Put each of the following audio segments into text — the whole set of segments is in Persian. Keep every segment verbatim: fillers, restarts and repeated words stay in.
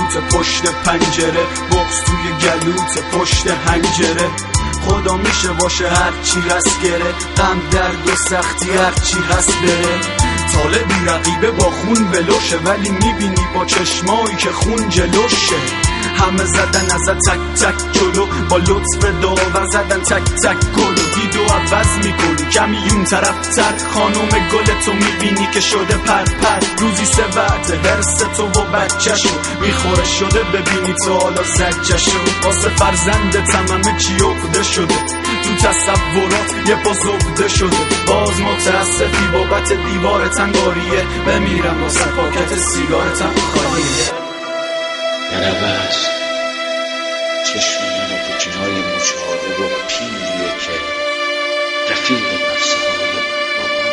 گلوت پشت پنجره، بغض توی گلوت پشت هنجره. خدا میشه باشه هر چی رست گره، غم درد و سختی هر چی هست بره. طالبی رقیبه با خون بلوشه، ولی میبینی با چشمایی که خون جلوشه. همه زدن ازت تک تک جلو، با لطف داور زدن تک تک گلو. دیدو عوض میکنی کمی اون طرف تر، خانوم گل تو میبینی که شده پر پر. روزی سه وقت هرس تو و بچه‌شو میخوره شده، ببینی تو حالا زجه‌شو. واسه فرزندت همه چی افتاده شده، تو تصورات یه پا زبده شده. باز متاسفی بابت دیوارت انگاریه، بمیرم واسه پاکت سیگارتم خالیه. در عوض چشم من و پوچینای مچاله و پیریه که رفیق بفسه های بابا.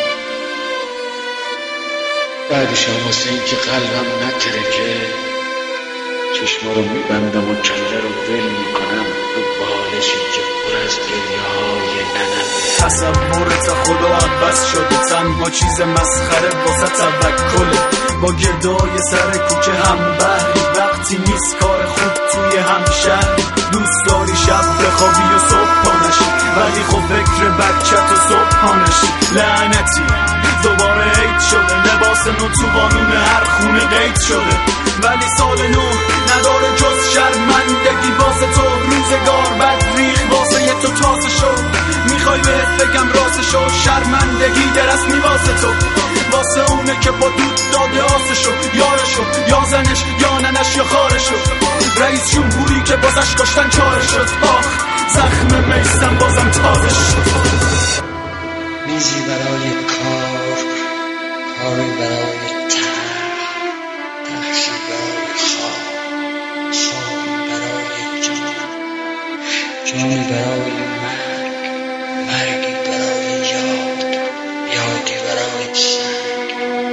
بعدش هم واسه این که قلبم نترکه، چشما رو میبندم و کله رو ول میکنم رو بالشی که پر از گریه های ننمه. تصورت خدا عوض شده، تنها چیز مسخره واسه توکله. با گدای سر کوچه هم بحری، وقتی نیست کار خوب توی هم شهری. دوست داری شب بخوابی و صبح پانشی، ولی خب فکر بچت و صبح پانشی. لعنتی دوباره عید شده، لباس نو تو قانون هر خونه قید شده. ولی سال نو نداره جز شرمندگی واسه تو، روزگار بد ریخ واسه یه تو تاسه شو. میخوای بهت بگم راسشو، شرمندگی درسمی واسه تو، واسه اونه که با دود داده آسشو. یارشو یا زنش یا ننش یا خارشو، رئیس جمهوری که بازش کشتن چاره شد. آخ زخم میستم بازم تازه شد. میزی برای کار، کاری برای تر، تخشی برای خواب، خوابی برای جان، جانی برای مرگ، مرگی برای یاد، یادی برای سنگ.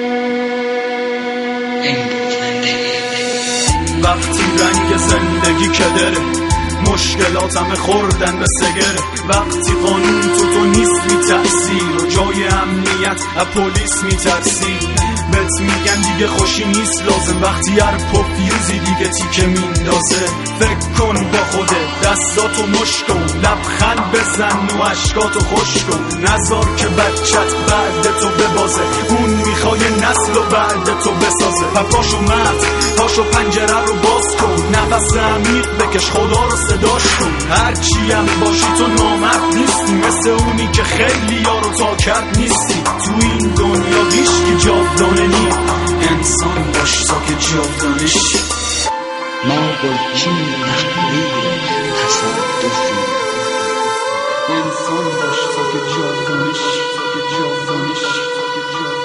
این بود زندگی. وقتی رنگ زندگی کدره، مشکلات همه خوردن به سگره. وقتی قانون تو تو نیست میترسی، و جای امنیت از پلیس میترسی. بهت میگن دیگه خوشی نیست لازم، وقتی هر پفیوزی دیگه تیکه میندازه. فکر کن با خودت، دستاتو مشت کن، لبخند بزن و عشقاتو خوش کن. نذار که بچت بعد تو ببازه، اون میخوای نسل و بعد تو بسازه. پاشو مرد، پاشو پنجره رو باز کن، نفس عمیق بکش، خدا رو صداش کن. هرچی هم باشی تو نامرد نیستی، مثل اونی که خیلی یارو تا کرد نیستی. تو این دنیا هیچکی جاودانه نی، انسان باش تا که جاودانه شی. ما با چین تقدیر تصادفی، انسان باش تا که جاودانه شی، تا که جاودانه شی، تا که جاودانه شی.